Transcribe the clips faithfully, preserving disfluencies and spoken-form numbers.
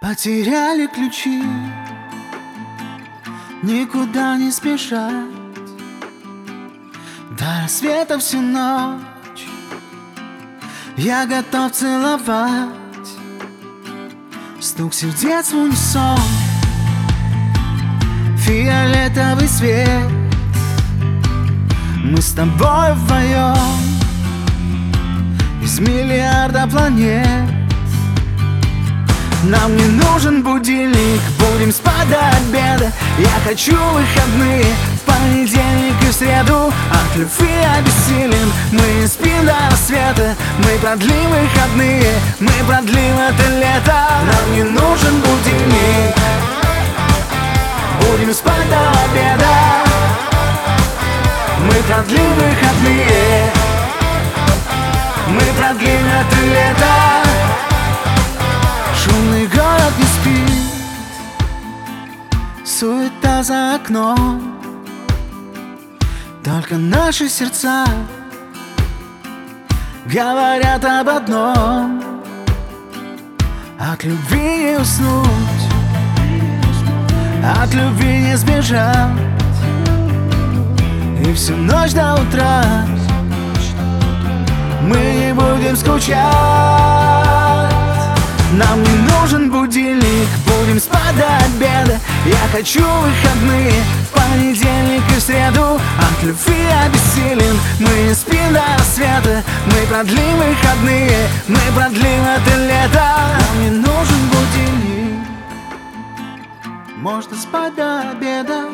Потеряли ключи, никуда не спешать. До рассвета всю ночь я готов целовать. Стук сердец в унисон, фиолетовый свет. Мы с тобой вдвоем из миллиарда планет. Нам не нужен будильник, будем спать до обеда. Я хочу выходные в понедельник и в среду. От любви обессилен, мы не спим до рассвета. Мы продлим выходные, мы продлим это лето. Нам не нужен будильник, будем спать до обеда. Мы продлим выходные, мы продлим это лето. Шумный город не спит, суета за окном. Только наши сердца говорят об одном: от любви не уснуть, от любви не сбежать. И всю ночь до утра мы не будем скучать. Нам не нужен будильник, будем спать до обеда. Я хочу выходные в понедельник и в среду. От любви обессилен, мы не спим до рассвета. Мы продлим выходные, мы продлим это лето. Нам не нужен будильник, можно спать до обеда.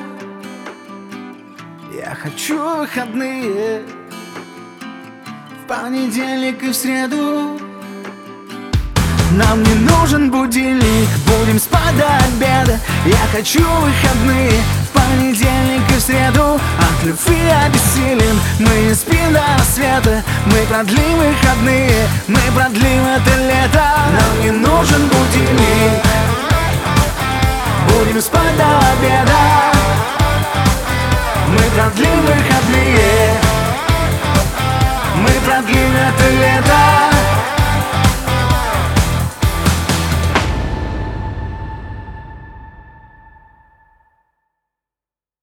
Я хочу выходные в понедельник и в среду. Нам не нужен будильник, будем спать до обеда. Я хочу выходные в понедельник и в среду. От любви обессилен, мы не спим до рассвета. Мы продлим выходные, мы продлим это лето. Нам не нужен будильник, будем спать до обеда. Мы продлим выходные, мы продлим это лето.